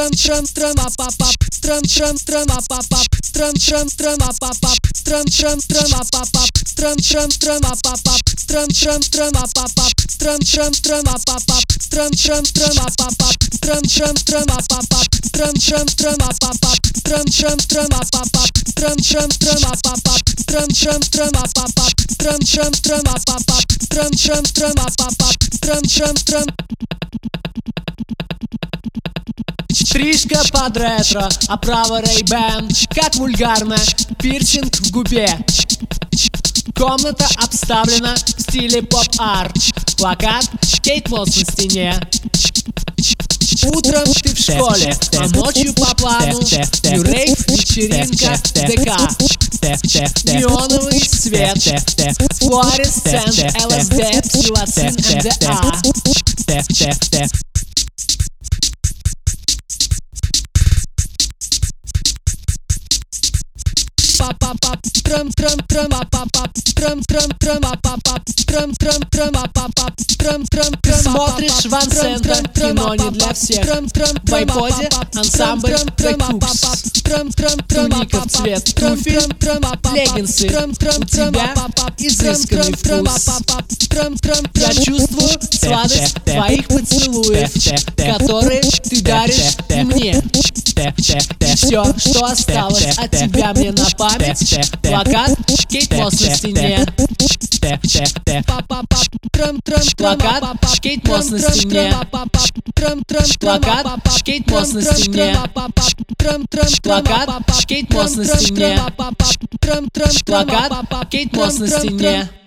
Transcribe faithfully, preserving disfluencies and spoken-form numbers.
трам трам трам апапап трам трам трам апапап трам трам трам апапап трам трам трам апапап трам трам трам апапап трам трам трам апапап трам трам трам апапап трам трам трам апапап трам трам трам апапап трам трам трам апапап трам трам трам апапап трам трам трам апапап трам трам трам апапап трам трам трам апапап трам трам трам апапап трам трам трам. Стрижка под ретро, оправа Ray-Ban, как вульгарно, пирсинг в губе. Комната обставлена в стиле поп-арт. Плакат Кейт Мосс на стене. Утром ты в школе, а ночью по плану нью-рейв, вечеринка, ДК. Неоновый свет, флуоресцент, ЛСД, псилоцин, МДА. Папапап, трам трам трам апапап, трам трам трам апапап, трам трам трам апапап, трам трам трам. Смотришь Ван Сента, кино не для всех. В айподе ансамбль The Cooks. Туника в цвет туфель, леггинсы. У тебя изысканный вкус. Я чувствую сладость твоих поцелуев, которые ты даришь мне. И все, что осталось от тебя мне на память, плакат Кейт Мосс на стене. Плакат Кейт Мосс на стене. Плакат Кейт Мосс на стене. Плакат Кейт Мосс на стене. Плакат Кейт Мосс на стене.